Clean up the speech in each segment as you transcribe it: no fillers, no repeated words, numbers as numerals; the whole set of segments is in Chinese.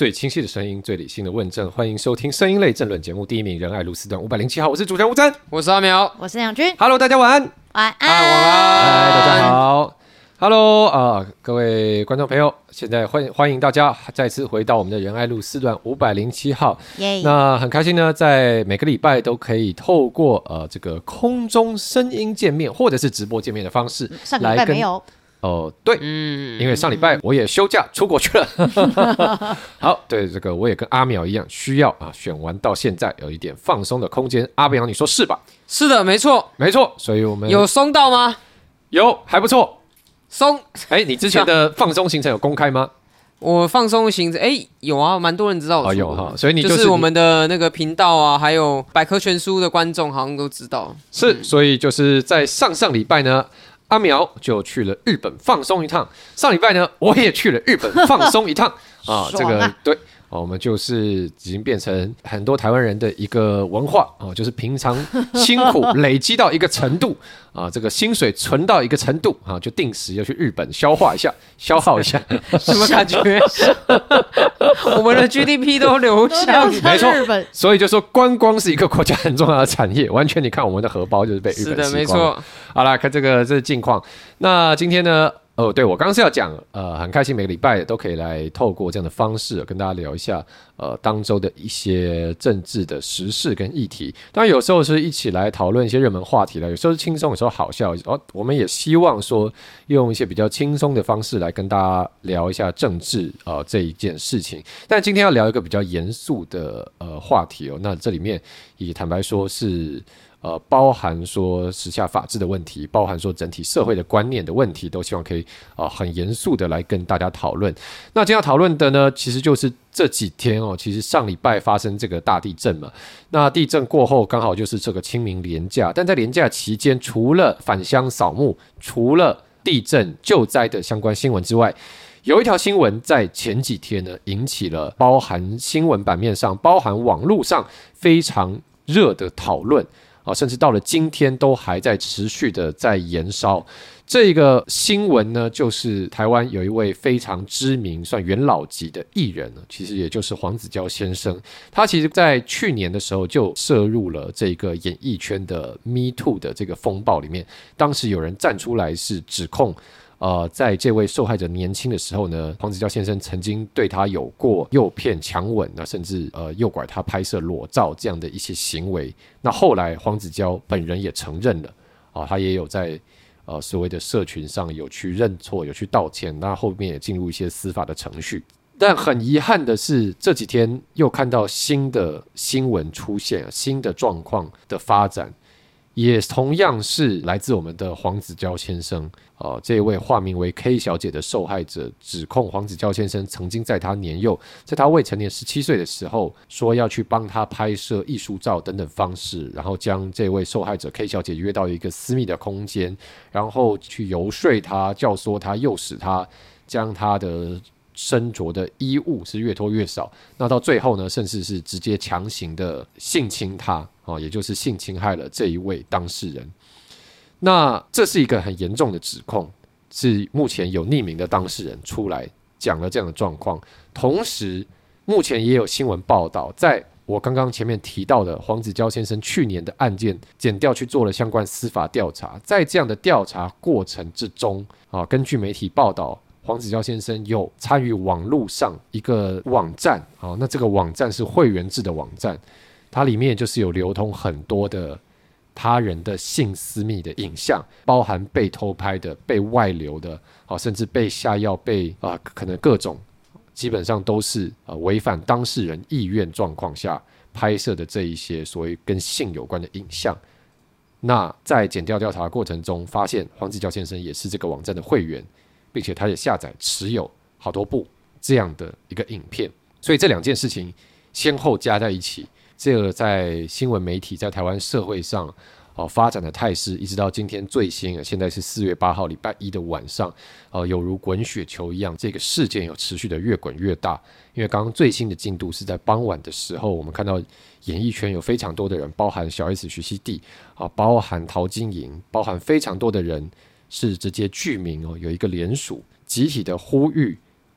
最清晰的声音，最理性的问政，欢迎收听声音类政论节目，第一名仁爱路四段507号，我是主持人吴真， 我是阿苗， 我是杨君。 Hello， 大家晚安。 晚安。 晚安。 大家好。Hello， 各位观众朋友，现在欢迎大家再次回到我们的仁爱路四段507号。那很开心呢，在每个礼拜都可以透过这个空中声音见面，或者是直播见面的方式， 上个礼拜没有。 对，因为上礼拜我也休假出国去了。好，对，这个我也跟阿苗一样，需要选完到现在有一点放松的空间。阿苗，你说是吧？ 是的，没错， 没错。所以我们有松到吗？ 有，还不错。 松， 你之前的放松行程有公开吗？ 我放松行程，有啊，蛮多人知道我有哈，所以你就是我们的那个频道啊，还有百科全书的观众好像都知道。 是，所以就是在上礼拜呢，阿苗就去了日本放松一趟。上礼拜呢，我也去了日本放松一趟这个对。我们就是已经变成很多台湾人的一个文化就是平常辛苦累积到一个程度这个薪水存到一个程度就定时要去日本消耗一下什么感觉？我们的 GDP 都流向没错，所以就说观光是一个国家很重要的产业，完全你看我们的荷包就是被日本吸光了。是的，没错。好啦，看这是近况。那今天呢？对，我刚刚是要讲，很开心每个礼拜都可以来透过这样的方式跟大家聊一下，当周的一些政治的时事跟议题。当然有时候是一起来讨论一些热门话题啦，有时候是轻松，有时候好笑。我们也希望说用一些比较轻松的方式来跟大家聊一下政治这一件事情。但今天要聊一个比较严肃的话题那这里面也坦白说是。包含说时下法治的问题，包含说整体社会的观念的问题，都希望可以很严肃的来跟大家讨论。那今天要讨论的呢，其实就是这几天其实上礼拜发生这个大地震嘛，那地震过后刚好就是这个清明连假，但在连假期间，除了返乡扫墓，除了地震救灾的相关新闻之外，有一条新闻在前几天呢，引起了包含新闻版面上，包含网络上非常热的讨论。甚至到了今天都还在持续的在延烧。这个新闻呢，就是台湾有一位非常知名算元老级的艺人，其实也就是黄子佼先生。他其实在去年的时候就涉入了这个演艺圈的 Me Too 的这个风暴里面，当时有人站出来是指控在这位受害者年轻的时候呢，黄子佼先生曾经对他有过诱骗、强吻，甚至诱拐他拍摄裸照这样的一些行为。那后来黄子佼本人也承认了他也有在所谓的社群上有去认错，有去道歉，那后面也进入一些司法的程序。但很遗憾的是，这几天又看到新的新闻出现，新的状况的发展，也同样是来自我们的黄子佼先生这一位化名为 K 小姐的受害者，指控黄子佼先生曾经在他年幼，在他未成年17岁的时候，说要去帮他拍摄艺术照等等方式，然后将这位受害者 K 小姐约到一个私密的空间，然后去游说他、教唆他、诱使他将他的身着的衣物是越脱越少，那到最后呢，甚至是直接强行的性侵他也就是性侵害了这一位当事人。那这是一个很严重的指控，是目前有匿名的当事人出来讲了这样的状况。同时目前也有新闻报道，在我刚刚前面提到的黄子佼先生去年的案件，检调去做了相关司法调查。在这样的调查过程之中根据媒体报道，黄子佼先生有参与网络上一个网站那这个网站是会员制的网站，它里面就是有流通很多的他人的性私密的影像，包含被偷拍的、被外流的甚至被下药、被可能各种基本上都是违反当事人意愿状况下拍摄的这一些所谓跟性有关的影像。那在检调调查过程中发现黄子佼先生也是这个网站的会员，并且他也下载持有好多部这样的一个影片。所以这两件事情先后加在一起，这个在新闻媒体在台湾社会上发展的态势，一直到今天最新现在是4月8号礼拜一的晚上有如滚雪球一样，这个事件有持续的越滚越大。因为刚刚最新的进度是在傍晚的时候，我们看到演艺圈有非常多的人，包含小 S 徐熙娣包含陶晶莹，包含非常多的人是直接具名有一个联署集体的呼吁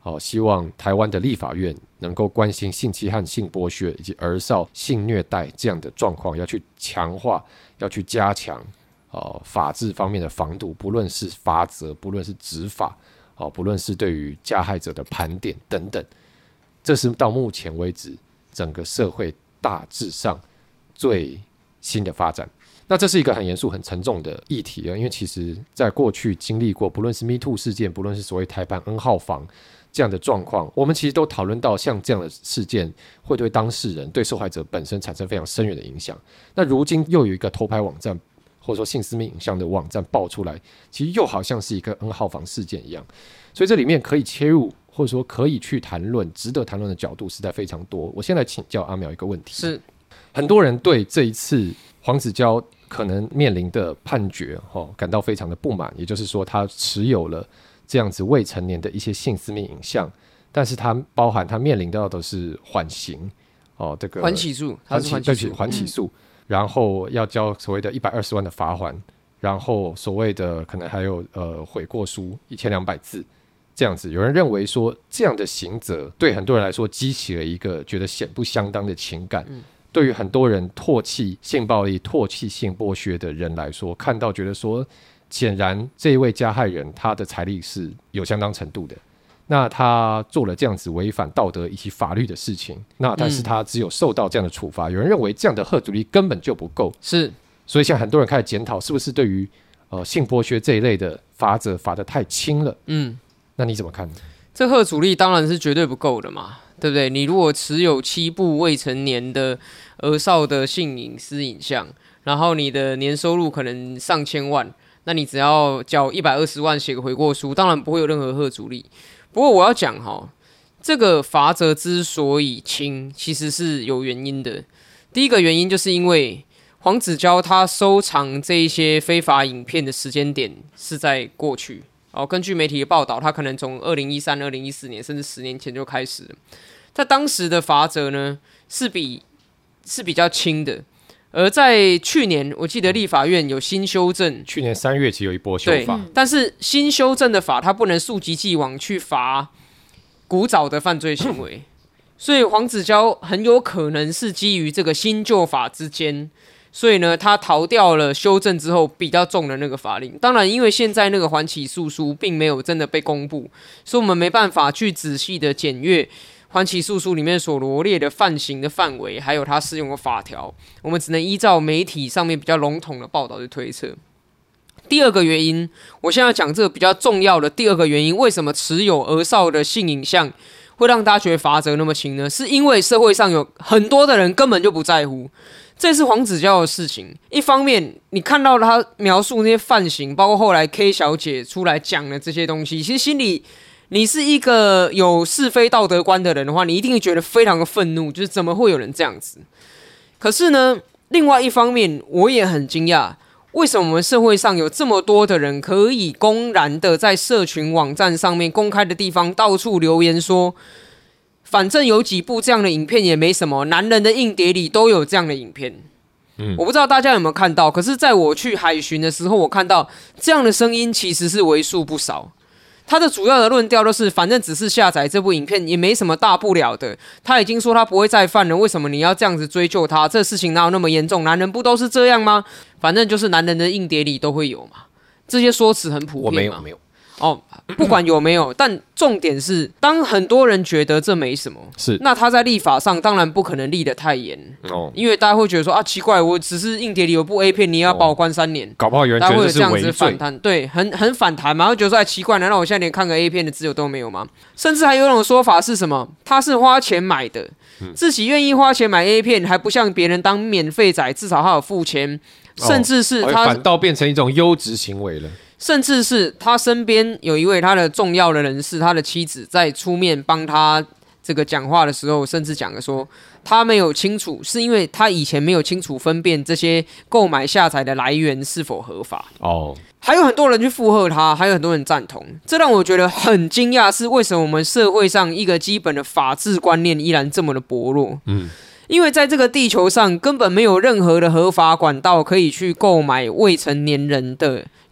希望台湾的立法院能够关心性侵害、性剥削以及儿少性虐待这样的状况，要去强化，要去加强法治方面的防堵，不论是罚则，不论是执法，不论是对于加害者的盘点等等，这是到目前为止整个社会大致上最新的发展。那这是一个很严肃很沉重的议题，因为其实在过去经历过不论是 MeToo 事件，不论是所谓台版 N 号房这样的状况，我们其实都讨论到像这样的事件会对当事人对受害者本身产生非常深远的影响。那如今又有一个偷拍网站或者说性私密影像的网站爆出来，其实又好像是一个 N 号房事件一样，所以这里面可以切入或者说可以去谈论值得谈论的角度实在非常多。我先来请教阿苗一个问题， 是很多人对这一次黄子佼可能面临的判决感到非常的不满，也就是说他持有了这样子未成年的一些性私密影像，但是他包含他面临到的是缓刑这个缓起诉， 缓起诉，然后要交所谓的120万的罚锾，然后所谓的可能还有悔过书1200字这样子。有人认为说这样的刑责对很多人来说激起了一个觉得显不相当的情感，对于很多人唾弃性暴力、唾弃性剥削的人来说，看到觉得说显然这一位加害人他的财力是有相当程度的，那他做了这样子违反道德以及法律的事情，那但是他只有受到这样的处罚，有人认为这样的吓阻力根本就不够， 是， 所以现在很多人开始检讨是不是对于性剥削这一类的罚则罚得太轻了。那你怎么看呢？ 这吓阻力当然是绝对不够的嘛，对不对？你如果持有7部未成年的儿少的性隐私影像，然后你的年收入可能上千万，那你只要缴120万写个悔过书，当然不会有任何吓阻力。不过我要讲这个罚则之所以轻，其实是有原因的。第一个原因就是因为黄子佼他收藏这一些非法影片的时间点是在过去。根据媒体的报道，他可能从2013、2014年甚至10年前就开始了。在当时的罚则呢是比较轻的，而在去年，我记得立法院有新修正， 去年3月其实有一波修法， 但是新修正的法它不能溯及既往去罚古早的犯罪行为，所以黄子佼很有可能是基于这个新旧法之间，所以呢，他逃掉了修正之后比较重的那个法令。当然，因为现在那个缓起诉书并没有真的被公布，所以我们没办法去仔细的检阅缓起诉书里面所罗列的犯行的范围，还有它适用的法条，我们只能依照媒体上面比较笼统的报道去推测。第二个原因，我现在要讲这个比较重要的第二个原因，为什么持有儿少的性影像会让大家觉得罚则那么轻呢？是因为社会上有很多的人根本就不在乎。这是黄子佼的事情。一方面，你看到他描述那些犯行，包括后来 K 小姐出来讲的这些东西，其实心里你是一个有是非道德观的人的话，你一定会觉得非常的愤怒，就是怎么会有人这样子？可是呢，另外一方面，我也很惊讶，为什么我们社会上有这么多的人可以公然的在社群网站上面公开的地方到处留言说，反正有几部这样的影片也没什么，男人的硬碟里都有这样的影片。我不知道大家有没有看到，可是在我去海巡的时候，我看到这样的声音其实是为数不少。他的主要的论调都是，反正只是下载这部影片也没什么大不了的，他已经说他不会再犯了，为什么你要这样子追究他？这事情哪有那么严重？男人不都是这样吗？反正就是男人的硬碟里都会有嘛，这些说辞很普遍嘛。 我没有。 不管有没有，但重点是，当很多人觉得这没什么， 是那他在立法上当然不可能立得太严，因为大家会觉得说啊，奇怪，我只是硬碟里有部 A 片，你要把我关3年， 搞不好有人觉得这是这样子反弹，对，很反弹嘛，会觉得说哎，奇怪，难道我现在连看个 A 片的自由都没有吗？甚至还有一种说法是什么？他是花钱买的，自己愿意花钱买 A 片，还不像别人当免费仔，至少他有付钱，甚至是他反倒变成一种优质行为了。 甚至是他身边有一位他的重要的人士，他的妻子在出面帮他这个讲话的时候，甚至讲了说，他没有清楚，是因为他以前没有清楚分辨这些购买下载的来源是否合法。还有很多人去附和他，还有很多人赞同，这让我觉得很惊讶，是为什么我们社会上一个基本的法治观念依然这么的薄弱？因为在这个地球上根本没有任何的合法管道可以去购买未成年人的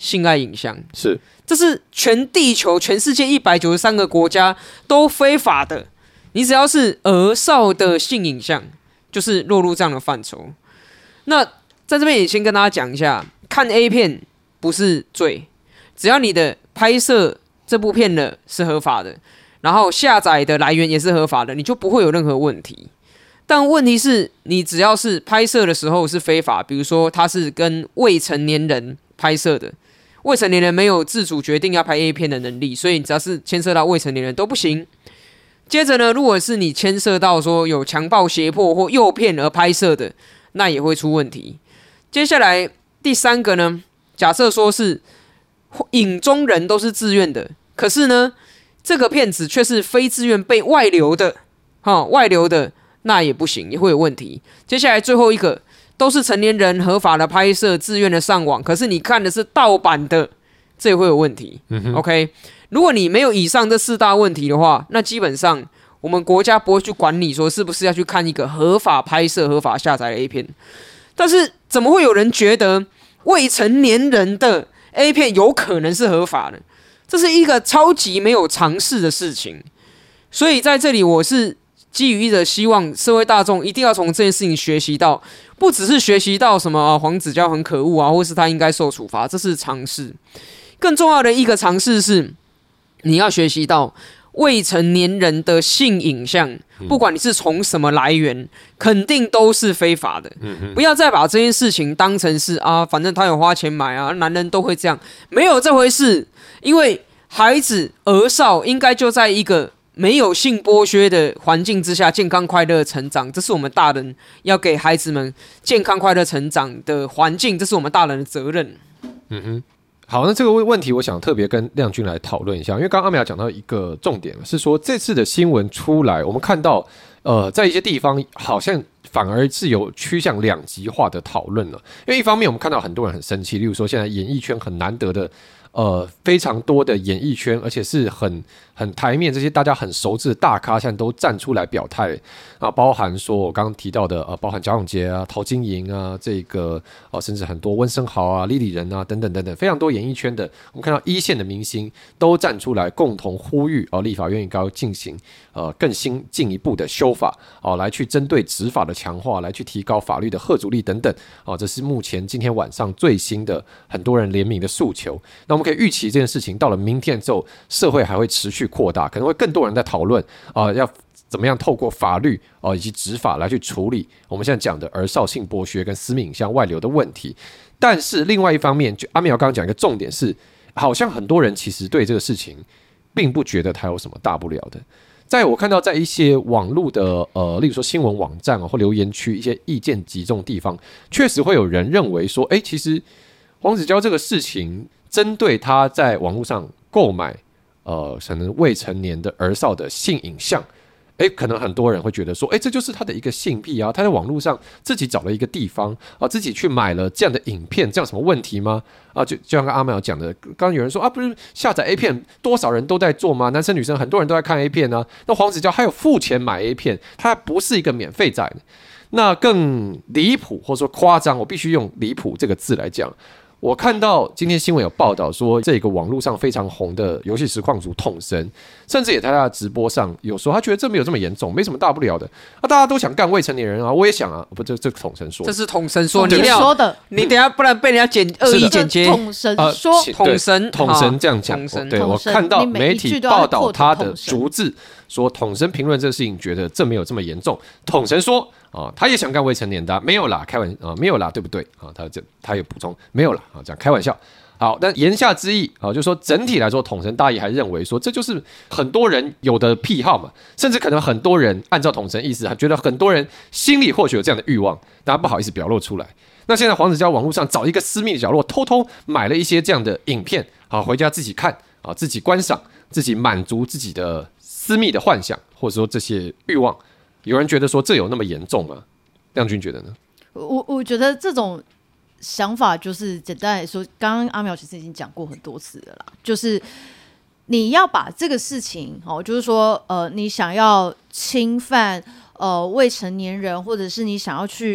性爱影像， 是， 这是全地球、全世界193个国家都非法的。你只要是儿少的性影像，就是落入这样的范畴。那在这边也先跟大家讲一下，看 A 片不是罪，只要你的拍摄这部片的是合法的，然后下载的来源也是合法的，你就不会有任何问题。但问题是，你只要是拍摄的时候是非法，比如说他是跟未成年人拍摄的，未成年人没有自主决定要拍 A 片的能力，所以只要是牵涉到未成年人都不行。接着呢，如果是你牵涉到说有强暴、胁迫或诱骗而拍摄的，那也会出问题。接下来第三个呢，假设说是影中人都是自愿的，可是呢，这个片子却是非自愿被外流的，外流的那也不行，也会有问题。接下来最后一个，都是成年人合法的拍摄、自愿的上网，可是你看的是盗版的，这也会有问题。OK， 如果你没有以上这4大问题的话，那基本上我们国家不会去管你说是不是要去看一个合法拍摄、合法下载的 A 片。但是怎么会有人觉得未成年人的 A 片有可能是合法的？这是一个超级没有常识的事情。所以在这里我是基于一个希望社会大众一定要从这件事情学习到，不只是学习到什么黄子佼很可恶啊，或是他应该受处罚，这是常识。更重要的一个常识是，你要学习到未成年人的性影像，不管你是从什么来源，肯定都是非法的。不要再把这件事情当成是反正他有花钱买啊，男人都会这样，没有这回事。因为孩子儿少应该就在一个没有性剥削的环境之下健康快乐成长，这是我们大人要给孩子们健康快乐成长的环境，这是我们大人的责任。 好，那这个问题我想特别跟亮君来讨论一下，因为刚刚阿美亚讲到一个重点是说，这次的新闻出来，我们看到在一些地方好像反而是有趋向两极化的讨论了。因为一方面我们看到很多人很生气，例如说现在演艺圈很难得的非常多的演艺圈，而且是很台面，这些大家很熟知的大咖，现在都站出来表态啊，包含说我刚刚提到的包含贾永杰啊、陶晶莹啊，这个甚至很多温升豪啊、李李仁啊等等等等，非常多演艺圈的，我们看到一线的明星都站出来共同呼吁立法院应该要进行更进一步的修法来去针对执法的强化，来去提高法律的嚇阻力等等这是目前今天晚上最新的很多人联名的诉求。那我们可以预期这件事情到了明天之后，社会还会持续扩大，可能会更多人在讨论要怎么样透过法律以及执法来去处理我们现在讲的儿少性剥削跟私密影像外流的问题。但是另外一方面，就阿苗刚刚讲一个重点是，好像很多人其实对这个事情并不觉得它有什么大不了的。在我看到在一些网络的例如说新闻网站或留言区一些意见集中的地方，确实会有人认为说其实黄子佼这个事情针对他在网络上购买可能未成年的儿少的性影像，可能很多人会觉得说这就是他的一个性癖啊，他在网络上自己找了一个地方自己去买了这样的影片，这样有什么问题吗？就像刚阿苗讲的，刚刚有人说不是下载 A 片多少人都在做吗？男生女生很多人都在看 A 片啊，那黄子佼还有付钱买 A 片，他不是一个免费仔。那更离谱或者说夸张，我必须用离谱这个字来讲。我看到今天新闻有报道说，这个网络上非常红的游戏实况主统神，甚至也在他的直播上有说，他觉得这没有这么严重，没什么大不了的。大家都想干未成年人啊，我也想啊，不，这统神说， 这是统神说， 你说的， 你等一下不然被人家恶意剪接。 统神说， 统神这样讲，对，我看到媒体报道他的逐字说，统神评论这个事情，觉得这没有这么严重。统神说。他也想干未成年的没有啦，开玩笑没有啦，对不对他也补充没有啦这样开玩笑。好，但言下之意就是说整体来说，统神大爷还认为说，这就是很多人有的癖好嘛，甚至可能很多人按照统神意思，他觉得很多人心里或许有这样的欲望，但他不好意思表露出来。那现在黄子佼网络上找一个私密的角落，偷偷买了一些这样的影片回家自己看自己观赏，自己满足自己的私密的幻想，或者说这些欲望。有人觉得说这有那么严重吗？亮君觉得呢？ 我觉得这种想法就是简单来说，刚刚阿苗其实已经讲过很多次了啦，就是你要把这个事情就是说你想要侵犯未成年人，或者是你想要去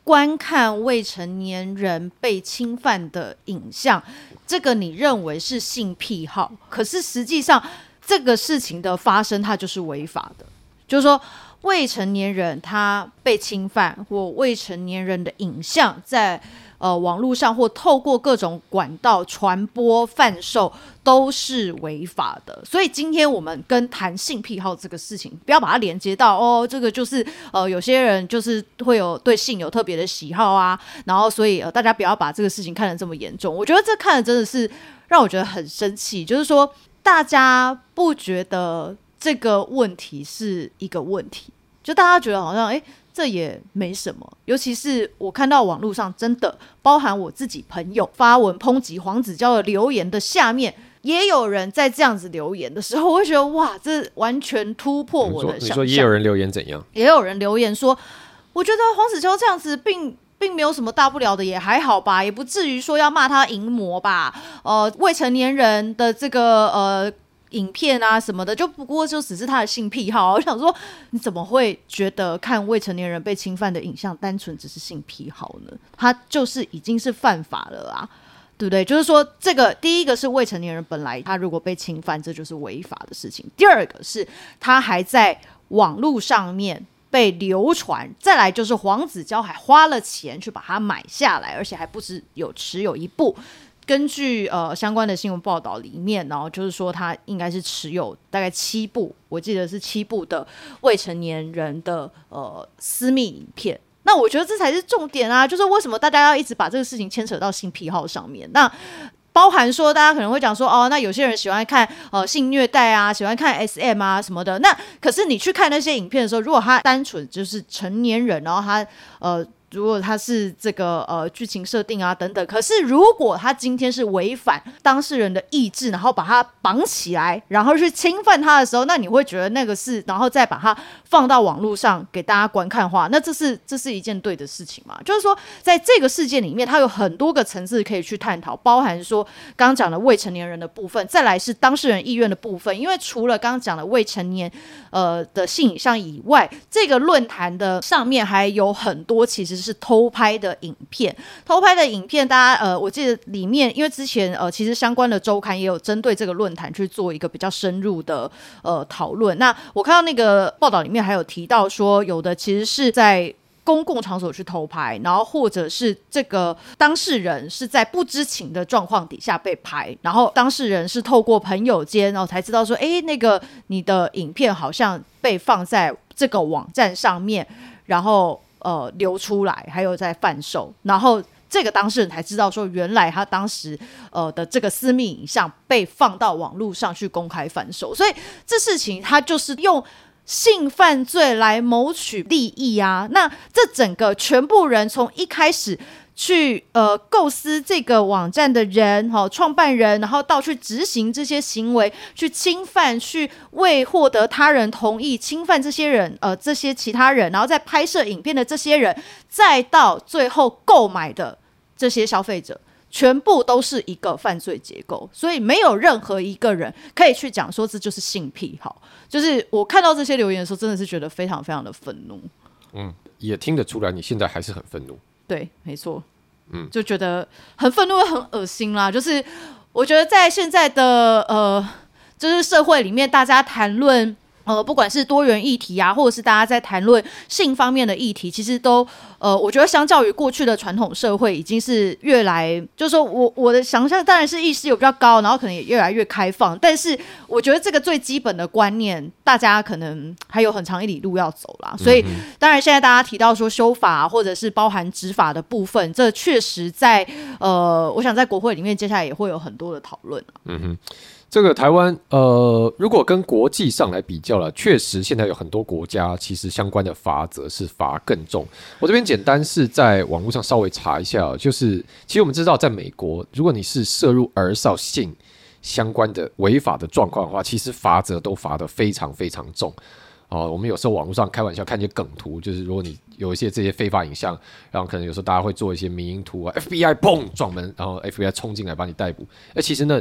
观看未成年人被侵犯的影像，这个你认为是性癖好，可是实际上这个事情的发生它就是违法的，就是说未成年人他被侵犯或未成年人的影像在网络上或透过各种管道传播贩售都是违法的。所以今天我们跟谈性癖好这个事情，不要把它连接到这个就是有些人就是会有对性有特别的喜好啊，然后所以大家不要把这个事情看得这么严重。我觉得这看得真的是让我觉得很生气，就是说大家不觉得这个问题是一个问题，就大家觉得好像这也没什么。尤其是我看到网络上真的包含我自己朋友发文抨击黄子佼的留言的下面也有人在这样子留言的时候，我会觉得哇，这完全突破我的想象。 你说也有人留言怎样？ 也有人留言说，我觉得黄子佼这样子并没有什么大不了的，也还好吧，也不至于说要骂他淫魔吧。未成年人的这个影片啊什么的，就不过就只是他的性癖好。我想说，你怎么会觉得看未成年人被侵犯的影像单纯只是性癖好呢？他就是已经是犯法了啊，对不对？就是说，这个第一个是未成年人本来他如果被侵犯，这就是违法的事情；第二个是他还在网络上面被流传，再来就是黄子佼还花了钱去把它买下来，而且还不止有持有一部。根据相关的新闻报道里面，然后就是说他应该是持有大概7部，我记得是7部的未成年人的私密影片。那我觉得这才是重点啊，就是为什么大家要一直把这个事情牵扯到性癖好上面？那包含说，大家可能会讲说，那有些人喜欢看性虐待啊，喜欢看 SM 啊什么的。那可是你去看那些影片的时候，如果他单纯就是成年人，然后他如果他是这个剧情设定啊等等，可是如果他今天是违反当事人的意志，然后把他绑起来，然后去侵犯他的时候，那你会觉得那个是，然后再把他放到网络上给大家观看的话，那这是一件对的事情嘛？就是说，在这个事件里面，它有很多个层次可以去探讨，包含说刚刚讲的未成年人的部分，再来是当事人意愿的部分。因为除了刚刚讲的未成年的性影像以外，这个论坛的上面还有很多其实是偷拍的影片。偷拍的影片，大家我记得里面，因为之前其实相关的周刊也有针对这个论坛去做一个比较深入的讨论。那我看到那个报道里面还有提到说，有的其实是在公共场所去偷拍，然后或者是这个当事人是在不知情的状况底下被拍，然后当事人是透过朋友间，然后才知道说，那个你的影片好像被放在这个网站上面，然后流出来，还有在贩售，然后这个当事人才知道说，原来他当时的这个私密影像被放到网络上去公开贩售，所以这事情他就是用性犯罪来谋取利益啊。那这整个全部人从一开始去构思这个网站的人创办人，然后到去执行这些行为，去侵犯，去未获得他人同意侵犯这些人这些其他人，然后再拍摄影片的这些人，再到最后购买的这些消费者，全部都是一个犯罪结构。所以没有任何一个人可以去讲说这就是性癖好。就是我看到这些留言的时候，真的是觉得非常非常的愤怒。 也听得出来你现在还是很愤怒。 对，没错。就觉得很愤怒很恶心啦。就是我觉得在现在的就是社会里面，大家谈论不管是多元议题啊，或者是大家在谈论性方面的议题，其实都我觉得相较于过去的传统社会，已经是越来，就是说我的想象当然是意识有比较高，然后可能也越来越开放，但是我觉得这个最基本的观念，大家可能还有很长一里路要走啦。所以当然现在大家提到说修法或者是包含执法的部分，这确实在我想在国会里面接下来也会有很多的讨论这个台湾如果跟国际上来比较了，确实现在有很多国家其实相关的罚则是罚更重。我这边简单是在网络上稍微查一下，就是其实我们知道在美国，如果你是涉入儿少性相关的违法的状况的话，其实罚则都罚得非常非常重。我们有时候网络上开玩笑看一些梗图，就是如果你有一些这些非法影像，然后可能有时候大家会做一些迷因图啊 ，FBI 砰撞门，然后 FBI 冲进来把你逮捕。其实呢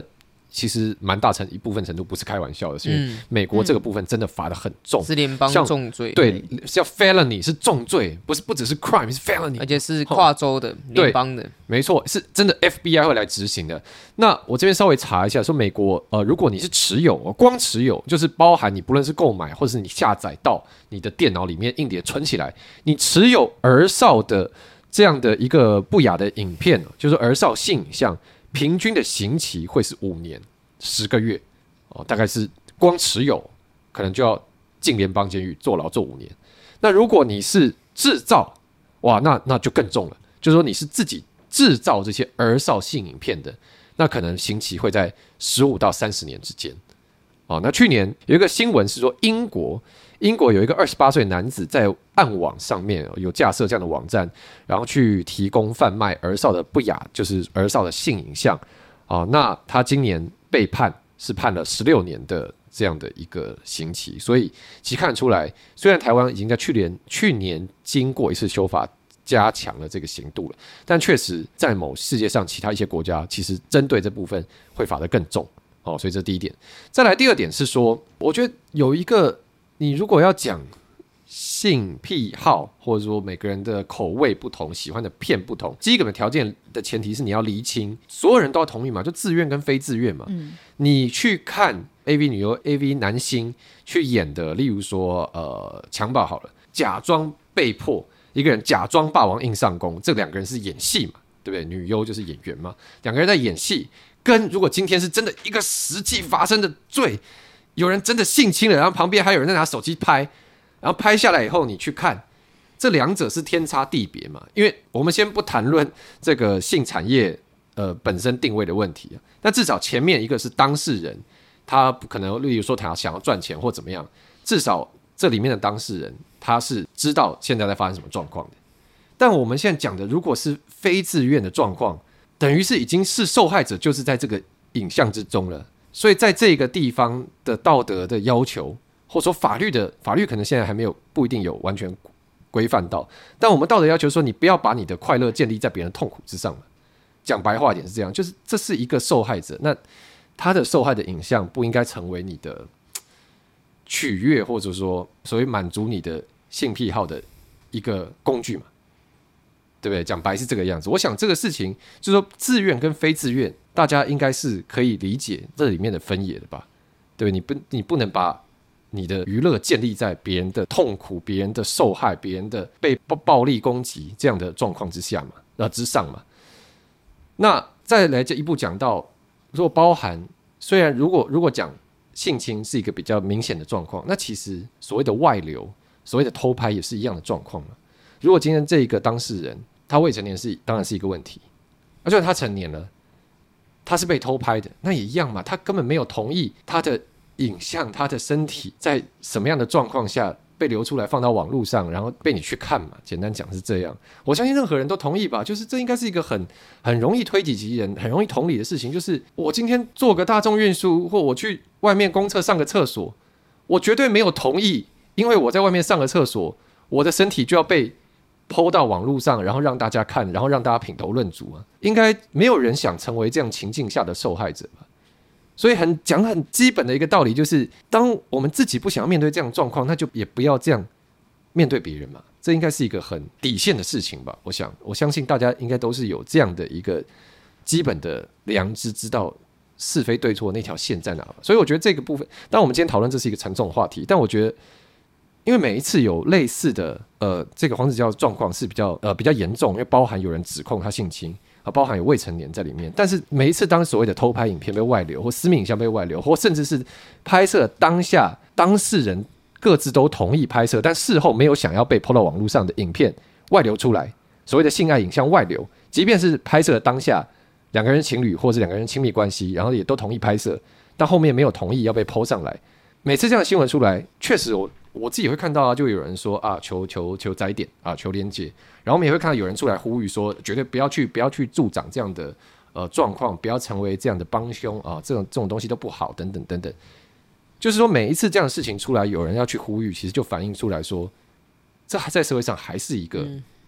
其实蛮大一部分程度不是开玩笑的，是因为美国这个部分真的罚得很重， 是联邦重罪， 对，叫 felony 是重罪，不只是 crime 是 felony， 而且是跨州的联邦的， 没错，是真的 FBI 会来执行的。那我这边稍微查一下，说美国如果你是持有，光持有就是包含你不论是购买或是你下载到你的电脑里面硬碟存起来，你持有儿少的这样的一个不雅的影片，就是儿少性影像，平均的刑期会是5年10个月，大概是光持有可能就要进联邦监狱坐牢坐5年。那如果你是制造，哇，那就更重了，就是说你是自己制造这些儿少性影片的，那可能刑期会在15到30年之间。那去年有一个新闻是说英国有一个28岁男子在暗网上面有架设这样的网站，然后去提供贩卖儿少的不雅，就是儿少的性影像。那他今年被判了16年的这样的一个刑期，所以其实看得出来，虽然台湾已经在去年经过一次修法，加强了这个刑度了，但确实在世界上其他一些国家，其实针对这部分会罚得更重。所以这是第一点。再来第二点是说，我觉得有一个，你如果要讲性癖好，或者说每个人的口味不同，喜欢的片不同，第一个条件的前提是你要厘清，所有人都要同意嘛，就自愿跟非自愿嘛。你去看 AV 女优、AV 男星去演的，例如说强暴好了，假装被迫一个人假装霸王硬上弓，这2个人是演戏嘛，对不对？女优就是演员嘛，2个人在演戏。跟如果今天是真的一个实际发生的罪，有人真的性侵了，然后旁边还有人在拿手机拍，然后拍下来以后你去看，这2者是天差地别嘛。因为我们先不谈论这个性产业本身定位的问题，那至少前面一个是当事人，他不可能例如说他想要赚钱或怎么样，至少这里面的当事人他是知道现在在发生什么状况的。但我们现在讲的如果是非自愿的状况，等于是已经是受害者就是在这个影像之中了，所以在这个地方的道德的要求，或者说法律可能现在还没有不一定有完全规范到，但我们道德要求说你不要把你的快乐建立在别人的痛苦之上嘛。讲白话一点是这样，就是这是一个受害者，那他的受害的影像不应该成为你的取悦或者说所谓满足你的性癖好的一个工具嘛。对不对？讲白是这个样子。我想这个事情就是说自愿跟非自愿，大家应该是可以理解这里面的分野的吧？对不对？你不能把你的娱乐建立在别人的痛苦、别人的受害、别人的被暴力攻击这样的状况之上嘛。那再来这一步讲到，如果包含虽然如果讲性侵是一个比较明显的状况，那其实所谓的外流、所谓的偷拍也是一样的状况嘛。如果今天这一个当事人他未成年当然是一个问题，就算他成年了，他是被偷拍的，那也一样嘛，他根本没有同意他的影像、他的身体在什么样的状况下被流出来放到网络上，然后被你去看嘛。简单讲是这样，我相信任何人都同意吧。就是这应该是一个很容易推己及人、很容易同理的事情。就是我今天坐个大众运输，或我去外面公厕上个厕所，我绝对没有同意，因为我在外面上个厕所，我的身体就要被PO 到网络上，然后让大家看，然后让大家品头论足啊。应该没有人想成为这样情境下的受害者吧。所以很基本的一个道理就是，当我们自己不想要面对这样的状况，那就也不要这样面对别人嘛。这应该是一个很底线的事情吧。我相信大家应该都是有这样的一个基本的良知，知道是非对错那条线在哪吧。所以我觉得这个部分，当然我们今天讨论这是一个沉重的话题，但我觉得因为每一次有类似的这个黄子佼的状况是比较严重，因为包含有人指控他性侵，包含有未成年在里面。但是每一次当所谓的偷拍影片被外流，或私密影像被外流，或甚至是拍摄当下当事人各自都同意拍摄，但事后没有想要被 PO 到网络上的影片外流出来，所谓的性爱影像外流，即便是拍摄当下2个人情侣或者2个人亲密关系，然后也都同意拍摄，但后面没有同意要被 PO 上来。每次这样的新闻出来，确实我自己会看到啊，就有人说啊，求载点啊，求连结，然后我们也会看到有人出来呼吁说，绝对不要去助长这样的状况，不要成为这样的帮凶啊，这种东西都不好，等等等等。就是说，每一次这样的事情出来，有人要去呼吁，其实就反映出来说，这在社会上还是一个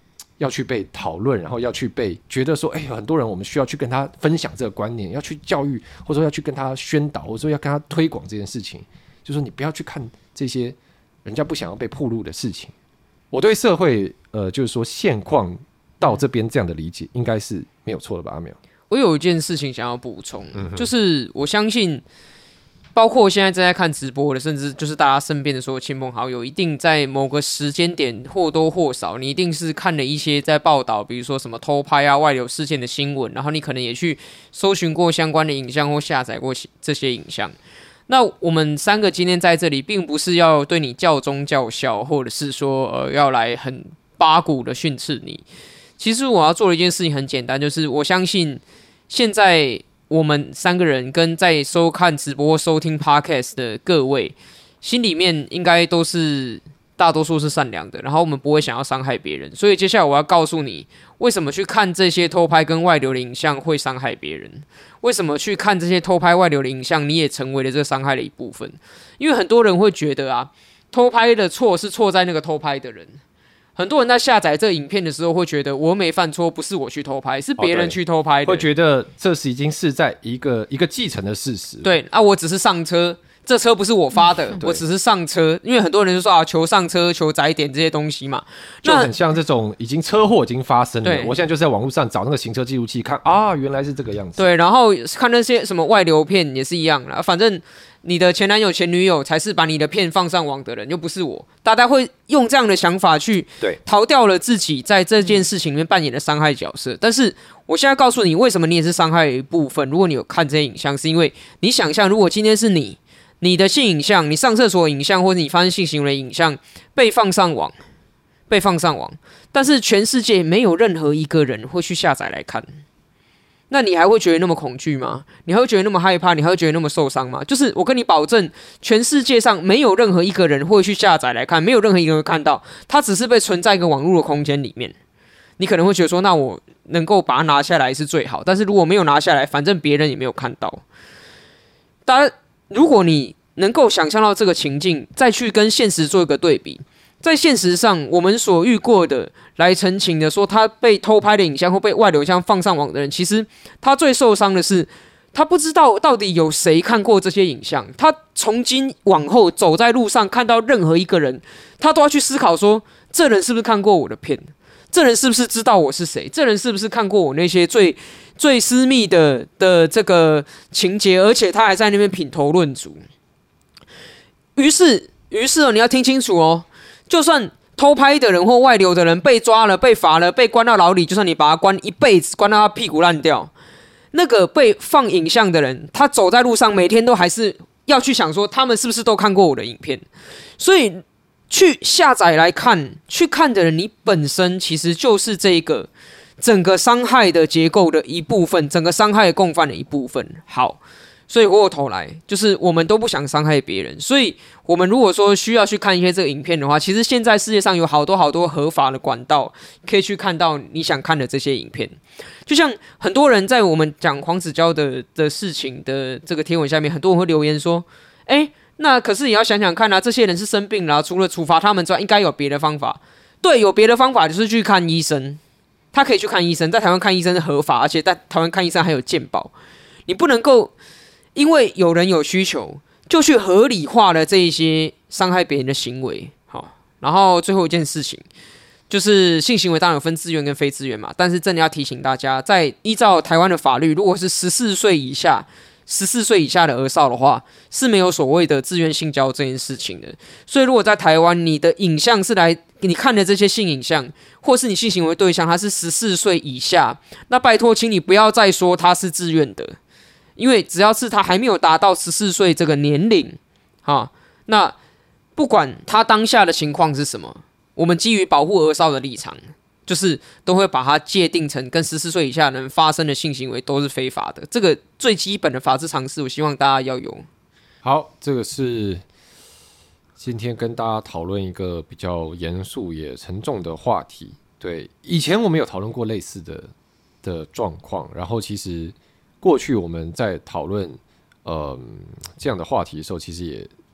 要去被讨论，然后要去被觉得说，很多人我们需要去跟他分享这个观念，要去教育，或者说要去跟他宣导，或者说要跟他推广这件事情。就是说你不要去看这些人家不想要被暴露的事情。我对社会就是说现况到这边这样的理解，应该是没有错的吧？阿苗， 我有一件事情想要补充，就是我相信。包括现在正在看直播的，甚至就是大家身边的所有亲朋好友，一定在某个时间点或多或少，你一定是看了一些在报道，比如说什么偷拍啊、外流事件的新闻，然后你可能也去搜寻过相关的影像或下载过这些影像。那我们3个今天在这里，并不是要对你教忠教孝，或者是说要来很八股的训斥你。其实我要做的一件事情很简单，就是我相信现在。我们3个人跟在收看直播、收听 podcast 的各位，心里面应该都是大多数是善良的，然后我们不会想要伤害别人。所以接下来我要告诉你，为什么去看这些偷拍跟外流的影像会伤害别人？为什么去看这些偷拍外流的影像，你也成为了这个伤害的一部分？因为很多人会觉得啊，偷拍的错是错在那个偷拍的人。很多人在下载这个影片的时候会觉得我没犯错，不是我去偷拍，是别人去偷拍的， 会觉得这是已经是在一个既成的事实。 对啊，我只是上车，这车不是我发的，我只是上车。因为很多人就说啊，求上车、求载点这些东西嘛， 就很像这种车祸已经发生了，我现在就是在网络上找那个行车记录器看啊，原来是这个样子。 对，然后看那些什么外流片也是一样啦，反正。你的前男友、前女友才是把你的片放上网的人，又不是我。大家会用这样的想法去逃掉了自己在这件事情里面扮演的伤害角色。但是我现在告诉你，为什么你也是伤害的一部分。如果你有看这些影像，是因为你想象，如果今天是你的性影像、你上厕所的影像，或者你发生性行为的影像被放上网，但是全世界没有任何一个人会去下载来看。那你还会觉得那么恐惧吗？你还会觉得那么害怕？你还会觉得那么受伤吗？就是我跟你保证，全世界上没有任何一个人会去下载来看，没有任何一个人会看到，它只是被存在一个网络的空间里面。你可能会觉得说，那我能够把它拿下来是最好，但是如果没有拿下来，反正别人也没有看到。当然，如果你能够想象到这个情境，再去跟现实做一个对比。在现实上，我们所遇过的来澄清的说他被偷拍的影像或被外流影像放上网的人，其实他最受伤的是，他不知道到底有谁看过这些影像。他从今往后走在路上看到任何一个人，他都要去思考说，这人是不是看过我的片？这人是不是知道我是谁？这人是不是看过我那些最私密的这个情节？而且他还在那边品头论足。于是你要听清楚哦。就算偷拍的人或外流的人被抓了、被罚了、被关到牢里，就算你把他关一辈子，关到他屁股烂掉，那个被放影像的人，他走在路上，每天都还是要去想说，他们是不是都看过我的影片？所以去下载来看、去看的人，你本身其实就是这个整个伤害的结构的一部分，整个伤害的共犯的一部分。好。所以回过头来，就是我们都不想伤害别人，所以我们如果说需要去看一些这个影片的话，其实现在世界上有好多合法的管道可以去看到你想看的这些影片。就像很多人在我们讲黄子佼的事情的这个贴文下面，很多人会留言说：“那可是你要想想看啊，这些人是生病了除了处罚他们之外，应该有别的方法。”对，有别的方法，就是去看医生。他可以去看医生，在台湾看医生是合法，而且在台湾看医生还有健保。你不能够。因为有人有需求，就去合理化了这一些伤害别人的行为。好，然后最后一件事情就是性行为当然有分自愿跟非自愿嘛，但是真的要提醒大家，在依照台湾的法律，如果是14岁以下的儿少的话，是没有所谓的自愿性交这件事情的。所以如果在台湾你的影像是来你看的这些性影像，或是你性行为对象他是14岁以下，那拜托请你不要再说他是自愿的。因为只要是他还没有达到14岁这个年龄，那不管他当下的情况是什么，我们基于保护儿少的立场，就是都会把它界定成跟14岁以下人发生的性行为都是非法的。这个最基本的法治常识，我希望大家要有。 好，这个是今天跟大家讨论一个比较严肃也沉重的话题。对，以前我们有讨论过类似的状况，然后其实。过去我们在讨论这样的话题的时候，其实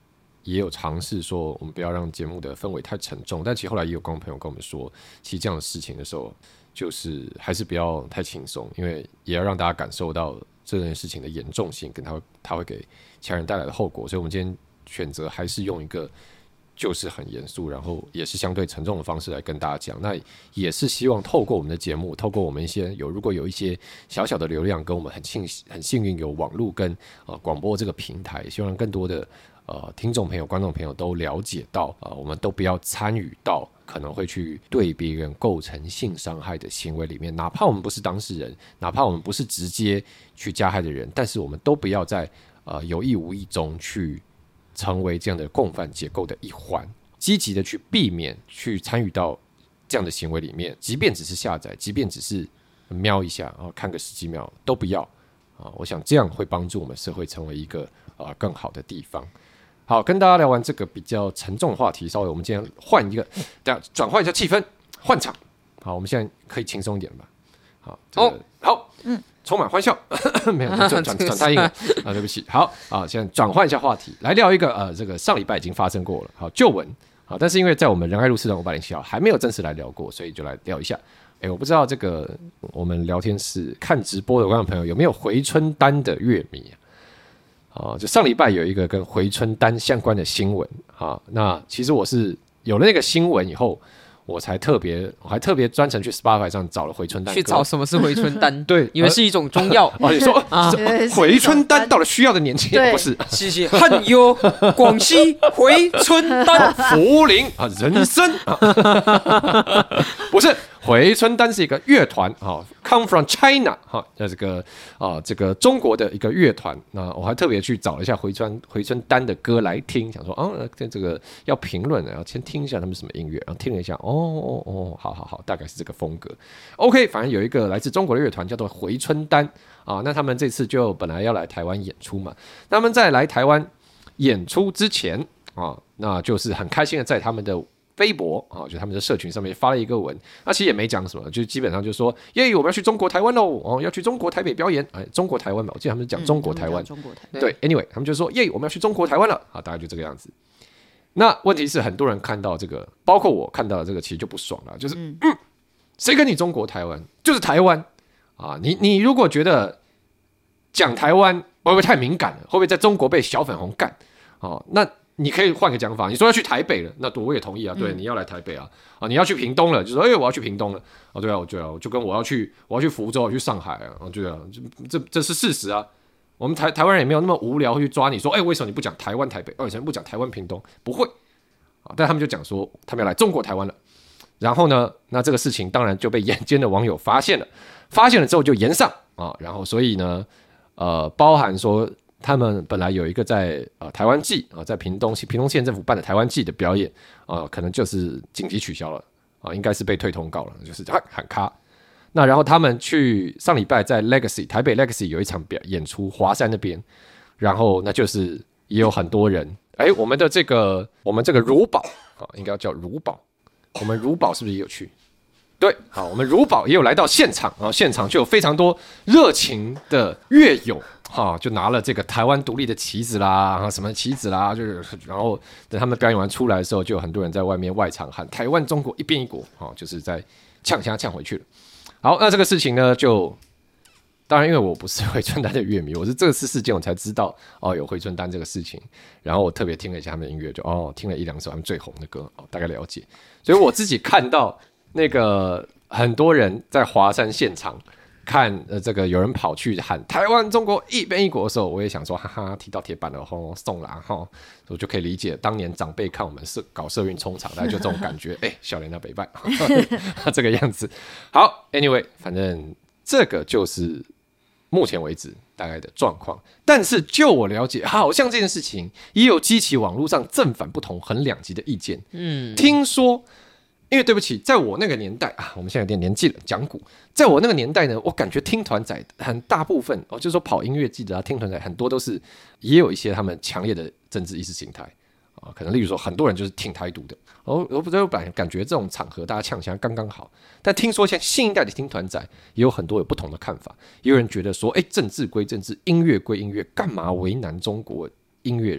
也有尝试说我们不要让节目的氛围太沉重，但其实后来也有观众朋友跟我们说，其实这样的事情的时候就是还是不要太轻松，因为也要让大家感受到这件事情的严重性跟它会给其他人带来的后果，所以我们今天选择还是用一个就是很严肃然后也是相对沉重的方式来跟大家讲，那也是希望透过我们的节目，透过我们一些如果有一些小小的流量，跟我们很幸运有网络跟广播这个平台，希望更多的听众朋友观众朋友都了解到我们都不要参与到可能会去对别人构成性伤害的行为里面，哪怕我们不是当事人，哪怕我们不是直接去加害的人，但是我们都不要在有意无意中去成为这样的共犯结构的一环，积极的去避免去参与到这样的行为里面，即便只是下载，即便只是瞄一下看个10几秒都不要我想这样会帮助我们社会成为一个更好的地方。好，跟大家聊完这个比较沉重的话题，稍微我们今天换一个，转换一下气氛，换场。好，我们现在可以轻松一点吧。好，好，充满欢笑，没有转太硬了对不起。好现在转换一下话题，来聊一个这个上礼拜已经发生过了，好旧闻。好，但是因为在我们仁爱路4段507号还没有正式来聊过，所以就来聊一下。我不知道这个我们聊天室看直播的观众朋友有没有回春丹的乐迷就上礼拜有一个跟回春丹相关的新闻那其实我是有了那个新闻以后，我还特别专程去 Spotify 上找了回春丹， 去找什么是回春丹对， 以为是一种中药你说回春丹到了需要的年纪不是， 是汉优广西回春丹茯苓人参不是，回春丹是一个乐团come from China 这个中国的一个乐团。那我还特别去找了一下回春丹的歌来听，想说这个要评论要先听一下他们什么音乐，然后听了一下好，大概是这个风格。OK， 反正有一个来自中国的乐团叫做回春丹那他们这次就本来要来台湾演出嘛，那他们在来台湾演出之前那就是很开心的在他们的微博就他们的社群上面发了一个文，那其实也没讲什么，就基本上就说耶，我们要去中国台湾喽要去中国台北表演中国台湾嘛，我记得他们讲中国台湾对 anyway 他们就说耶，我们要去中国台湾了大概就这个样子。那问题是很多人看到这个，包括我看到这个其实就不爽了，就是谁跟你中国台湾，就是台湾你如果觉得讲台湾会不会太敏感了，会不会在中国被小粉红干那你可以换个讲法，你说要去台北了，那我也同意对，你要来台北你要去屏东了，就说我要去屏东了对啊，我就跟我要去福州，我要去上海对啊，这是事实我们台湾人也没有那么无聊会去抓你说为什么你不讲台湾台北，为什么不讲台湾屏东，不会但他们就讲说他们要来中国台湾了。然后呢，那这个事情当然就被眼尖的网友发现了之后就延上然后所以呢包含说他们本来有一个在台湾季在屏东县政府办的台湾季的表演可能就是紧急取消了应该是被退通告了，就是喊卡。那然后他们去上礼拜在 台北 Legacy 有一场演出，华山那边，然后那就是也有很多人我们这个如宝应该要叫如宝，我们如宝是不是也有去？对，好，我们如宝也有来到现场现场就有非常多热情的乐友就拿了这个台湾独立的旗子啦什么旗子啦，就是然后等他们表演完出来的时候，就有很多人在外面外场喊台湾中国一边一国就是在呛回去了。好，那这个事情呢，就当然因为我不是回春丹的乐迷，我是这次事件我才知道有回春丹这个事情，然后我特别听了一下他们的音乐，就听了1-2首他们最红的歌大概了解。所以我自己看到那个很多人在华山现场看这个有人跑去喊台湾中国一边一国的时候，我也想说哈哈，踢到铁板了送啦我就可以理解当年长辈看我们搞社运冲场大概就这种感觉小人家北拜这个样子。好 anyway 反正这个就是目前为止大概的状况，但是就我了解好像这件事情也有激起网络上正反不同很两极的意见。听说因为对不起，在我那个年代我们现在有点年纪了，讲古，在我那个年代呢，我感觉听团仔很大部分就是说跑音乐季的听团仔很多都是也有一些他们强烈的政治意识形态可能例如说很多人就是挺台独的我不知道感觉这种场合大家呛起来刚刚好。但听说现在新一代的听团仔也有很多有不同的看法，也有人觉得说政治归政治，音乐归音乐，干嘛为难中国音乐人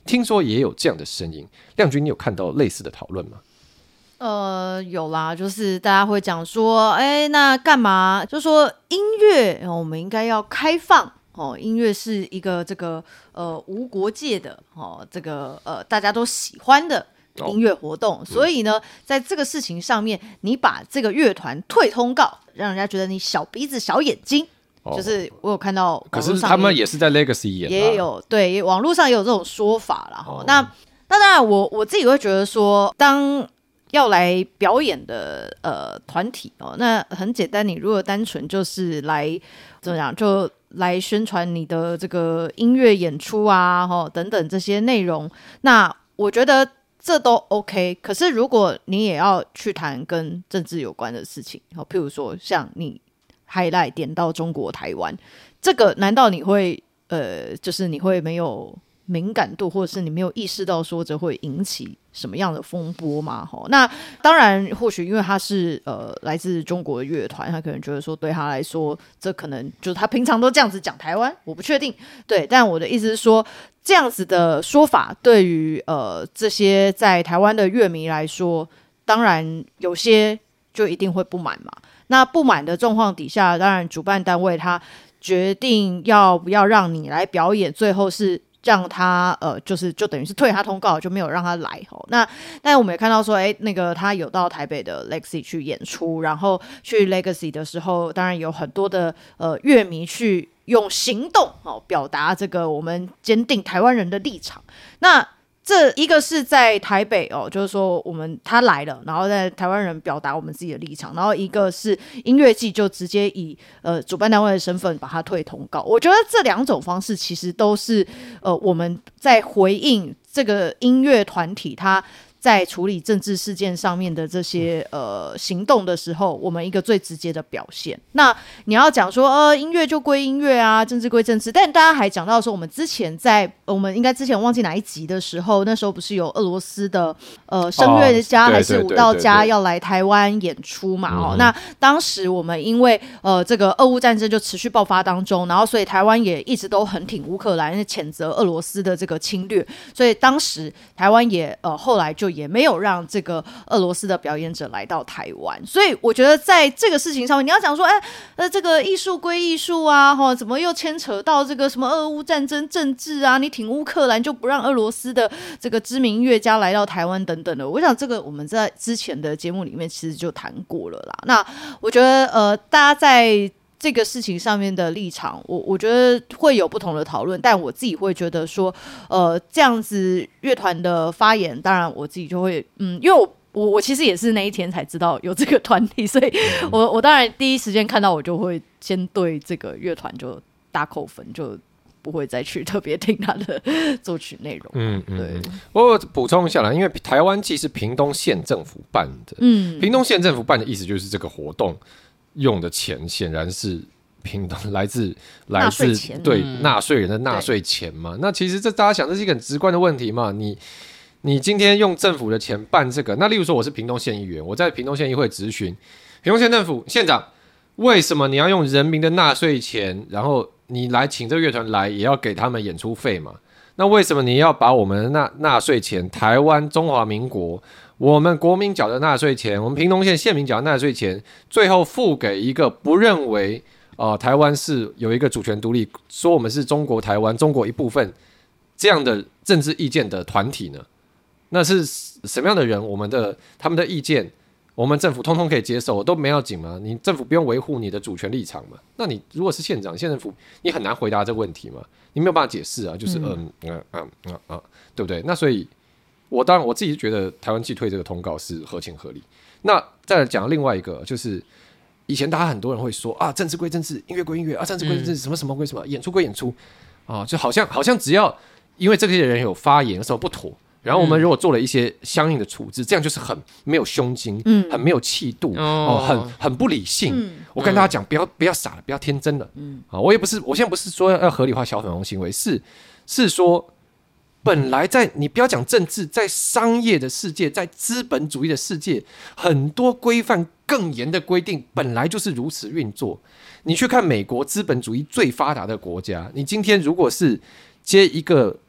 听说也有这样的声音，亮君，你有看到类似的讨论吗？ 有啦，就是大家会讲说，那干嘛？就说音乐，我们应该要开放哦，音乐是一个这个无国界的哦，这个大家都喜欢的音乐活动，所以呢，在这个事情上面，你把这个乐团退通告，让人家觉得你小鼻子小眼睛。就是我有看到， 可是他们也是在 Legacy 演， 也有对，网络上也有这种说法啦。那当然我自己会觉得说，当要来表演的团体那很简单，你如果单纯就是来怎么讲，就来宣传你的这个音乐演出啊等等这些内容，那我觉得这都 OK。可是如果你也要去谈跟政治有关的事情，譬如说像你highlight 点到中国台湾，这个难道你会就是你会没有敏感度，或者是你没有意识到说这会引起什么样的风波吗？那当然或许因为他是来自中国的乐团，他可能觉得说对他来说这可能就是他平常都这样子讲台湾，我不确定，对，但我的意思是说这样子的说法对于这些在台湾的乐迷来说，当然有些就一定会不满嘛。那不满的状况底下，当然主办单位他决定要不要让你来表演，最后是让他就等于是退他通告，就没有让他来那但我们也看到说那个他有到台北的 Legacy 去演出，然后去 Legacy 的时候，当然有很多的乐迷去用行动表达这个我们坚定台湾人的立场。那这一个是在台北就是说他来了，然后在台湾人表达我们自己的立场，然后一个是音乐季就直接以主办单位的身份把他退通告。我觉得这两种方式其实都是我们在回应这个音乐团体他在处理政治事件上面的这些行动的时候，我们一个最直接的表现。那你要讲说音乐就归音乐啊，政治归政治，但大家还讲到说我们应该之前忘记哪一集的时候，那时候不是有俄罗斯的声乐家还是舞蹈家要来台湾演出嘛那当时我们因为这个俄乌战争就持续爆发当中，然后所以台湾也一直都很挺乌克兰，谴责俄罗斯的这个侵略，所以当时台湾也后来就也没有让这个俄罗斯的表演者来到台湾。所以我觉得在这个事情上面，你要讲说这个艺术归艺术啊怎么又牵扯到这个什么俄乌战争政治啊，你挺乌克兰就不让俄罗斯的这个知名音乐家来到台湾等等的，我想这个我们在之前的节目里面其实就谈过了啦。那我觉得大家在这个事情上面的立场，我觉得会有不同的讨论，但我自己会觉得说这样子乐团的发言，当然我自己就会因为我其实也是那一天才知道有这个团体，所以我当然第一时间看到我就会先对这个乐团就大扣分，就不会再去特别听他的作曲内容。对。 我补充一下啦，因为台湾季是屏东县政府办的，屏东县政府办的意思就是这个活动用的钱显然是屏东来自对纳税人的纳税钱嘛。那其实这大家想，这是一个很直观的问题嘛。你今天用政府的钱办这个，那例如说我是屏东县议员，我在屏东县议会质询屏东县政府县长，为什么你要用人民的纳税钱，然后你来请这个乐团来，也要给他们演出费嘛？那为什么你要把我们的纳税钱，台湾中华民国我们国民缴的纳税钱，我们屏东县县民缴的纳税钱，最后付给一个不认为台湾是有一个主权独立，说我们是中国台湾中国一部分这样的政治意见的团体呢？那是什么样的人？他们的意见，我们政府通通可以接受，都没要紧吗？你政府不用维护你的主权立场嘛？那你如果是县长、县政府，你很难回答这个问题嘛？你没有办法解释啊，就是对不对？那所以，当然我自己觉得台湾季退这个通告是合情合理。那再来讲另外一个，就是以前大家很多人会说政治归政治，音乐归音乐政治归政治，什么什么归什么，演出归演出就好像只要因为这些人有发言有什么不妥。然后我们如果做了一些相应的处置，这样就是很没有胸襟，很没有气度，很不理性。我跟大家讲，不要傻了，不要天真了。我现在不是说要合理化小粉红行为，是说本来你不要讲政治，在商业的世界，在资本主义的世界，很多规范更严的规定本来就是如此运作。你去看美国资本主义最发达的国家，你今天如果是接一个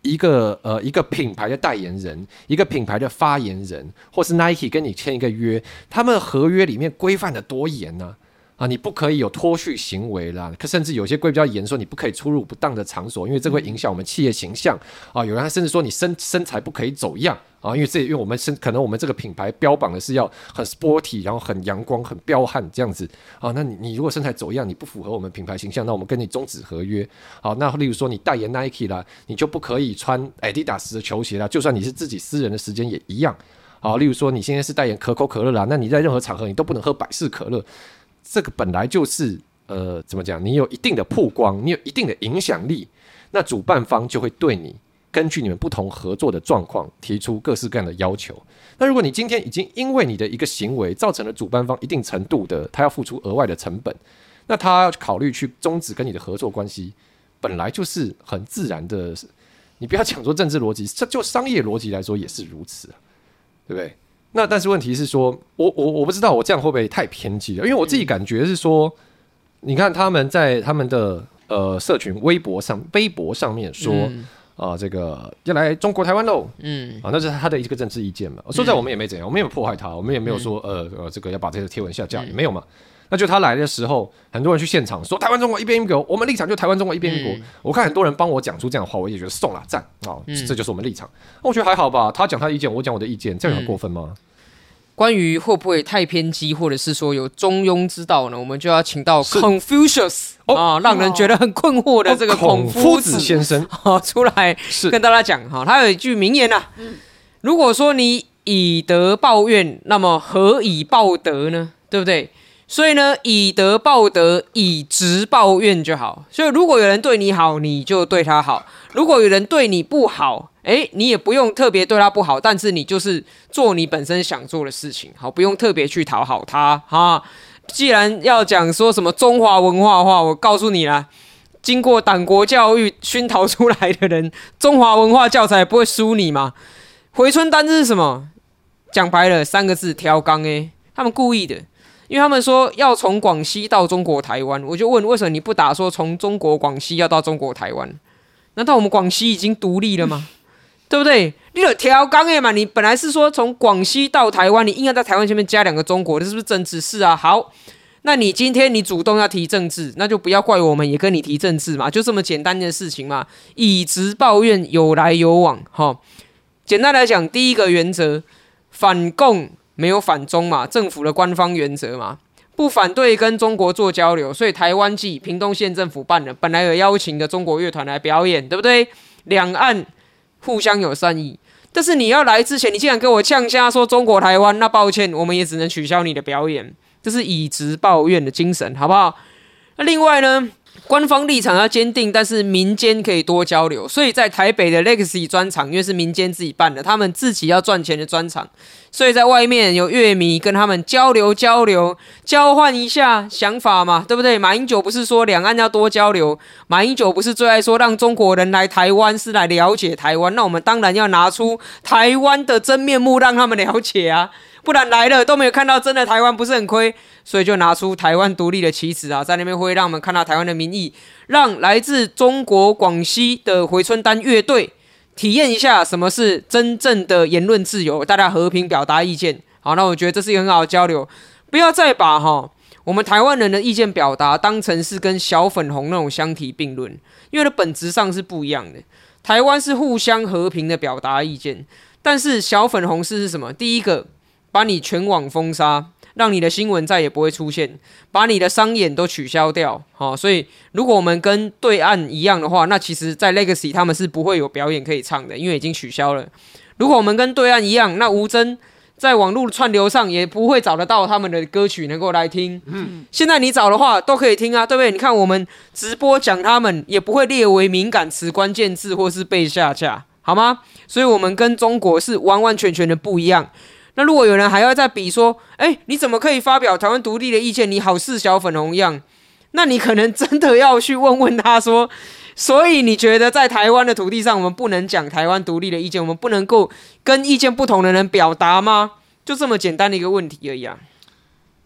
一个品牌的代言人，一个品牌的发言人，或是 Nike 跟你签一个约，他们合约里面规范的多严呢？你不可以有脱序行为啦，甚至有些规比较严，说你不可以出入不当的场所，因为这会影响我们企业形象啊。有人还甚至说你身材不可以走样啊，因为我们可能我们这个品牌标榜的是要很 sporty， 然后很阳光、很彪悍这样子啊。那你如果身材走样，你不符合我们品牌形象，那我们跟你终止合约。好，那例如说你代言 Nike 啦，你就不可以穿 Adidas 的球鞋啦，就算你是自己私人的时间也一样。好，例如说你现在是代言可口可乐啦，那你在任何场合你都不能喝百事可乐。这个本来就是怎么讲？你有一定的曝光，你有一定的影响力，那主办方就会对你根据你们不同合作的状况提出各式各样的要求。那如果你今天已经因为你的一个行为造成了主办方一定程度的他要付出额外的成本，那他要考虑去终止跟你的合作关系，本来就是很自然的。你不要讲说政治逻辑，就商业逻辑来说也是如此啊，对不对？那但是问题是说，我不知道我这样会不会太偏激了，因为我自己感觉是说，你看他们在他们的社群微博上面说，这个要来中国台湾喽，那是他的一个政治意见嘛。说实在我们也没怎样，我们也没有迫害他，我们也没有说这个要把这个贴文下架，也没有嘛。那就他来的时候，很多人去现场说台湾中国一边一国，我们立场就台湾中国一边一国。我看很多人帮我讲出这样的话，我也觉得送了赞这就是我们立场。我觉得还好吧，他讲他的意见，我讲我的意见，这样很过分吗？ 关于会不会太偏激，或者是说有中庸之道呢？我们就要请到 Confucius 让人觉得很困惑的这个孔夫子先生出来跟大家讲他有一句名言如果说你以德报怨，那么何以报德呢？对不对？所以呢，以德报德，以直报怨就好。所以如果有人对你好，你就对他好；如果有人对你不好，你也不用特别对他不好，但是你就是做你本身想做的事情，好，不用特别去讨好他哈。既然要讲说什么中华文化的话，我告诉你啦，经过党国教育熏陶出来的人，中华文化教材不会输你嘛。回春丹是什么？讲白了3个字：调纲他们故意的。因为他们说要从广西到中国台湾，我就问为什么你不打说从中国广西要到中国台湾？难道我们广西已经独立了吗？对不对？你有调纲嘛？你本来是说从广西到台湾，你硬要在台湾前面加2个中国，这是不是政治？是啊。好，那你今天你主动要提政治，那就不要怪我们也跟你提政治嘛，就这么简单的事情嘛。以直报怨，有来有往简单来讲，第一个原则，反共没有反中嘛，政府的官方原则嘛，不反对跟中国做交流，所以台湾季屏东县政府办的，本来有邀请的中国乐团来表演，对不对？两岸互相有善意，但是你要来之前，你竟然给我呛瞎说中国台湾，那抱歉，我们也只能取消你的表演，这是以直报怨的精神，好不好？那另外呢？官方立场要坚定，但是民间可以多交流，所以在台北的 Legacy 专场，因为是民间自己办的，他们自己要赚钱的专场，所以在外面有乐迷跟他们交流，交换一下想法嘛，对不对？马英九不是说两岸要多交流，马英九不是最爱说让中国人来台湾是来了解台湾，那我们当然要拿出台湾的真面目让他们了解啊，不然来了都没有看到真的台湾，不是很亏？所以就拿出台湾独立的旗帜在那边会让我们看到台湾的民意，让来自中国广西的回春丹乐队体验一下什么是真正的言论自由，大家和平表达意见。好，那我觉得这是一个很好的交流，不要再把我们台湾人的意见表达当成是跟小粉红那种相提并论，因为它本质上是不一样的。台湾是互相和平的表达意见，但是小粉红是什么？第一个，把你全网封杀，让你的新闻再也不会出现，把你的商演都取消掉。所以如果我们跟对岸一样的话，那其实在 Legacy 他们是不会有表演可以唱的，因为已经取消了。如果我们跟对岸一样，那吴峥在网络串流上也不会找得到他们的歌曲能够来听。现在你找的话都可以听啊，对不对？你看我们直播讲他们也不会列为敏感词关键字或是被下架，好吗？所以我们跟中国是完完全全的不一样。那如果有人还要再比说，你怎么可以发表台湾独立的意见？你好似小粉红一样，那你可能真的要去问问他说，所以你觉得在台湾的土地上，我们不能讲台湾独立的意见，我们不能够跟意见不同的人表达吗？就这么简单的一个问题而已啊。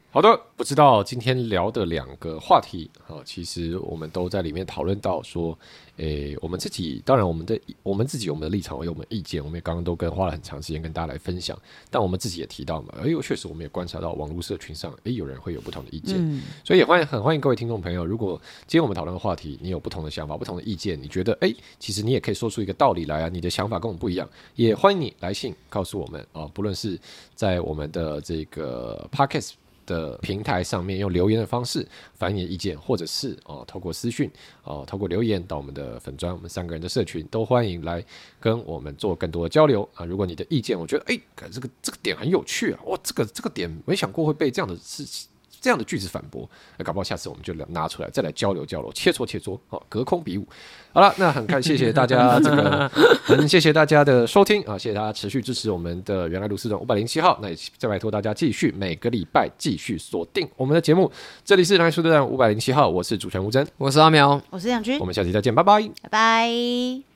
好的，不知道今天聊的2个话题其实我们都在里面讨论到说，我们自己当然我们自己有我们的立场，有我们的意见，我们也刚刚都花了很长时间跟大家来分享。但我们自己也提到嘛，确实我们也观察到网络社群上，有人会有不同的意见，所以也很欢迎各位听众朋友，如果今天我们讨论的话题，你有不同的想法、不同的意见，你觉得其实你也可以说出一个道理来啊，你的想法跟我们不一样，也欢迎你来信告诉我们不论是在我们的这个 Podcast的平台上面用留言的方式反映你的意见，或者是透过私讯透过留言到我们的粉专，我们3个人的社群都欢迎来跟我们做更多的交流如果你的意见我觉得这个点很有趣哇，这个点没想过会被这样的事情这样的句子反驳，搞不好下次我们就拿出来再来交流，切磋隔空比武。好了，那很谢谢大家很谢谢大家的收听谢谢大家持续支持我们的原来如此段507号，那也再拜托大家继续每个礼拜继续锁定我们的节目。这里是原来如此段507号，我是主持人吴真， 我是阿苗， 我是杨君， 我们下期再见，拜拜， 拜拜。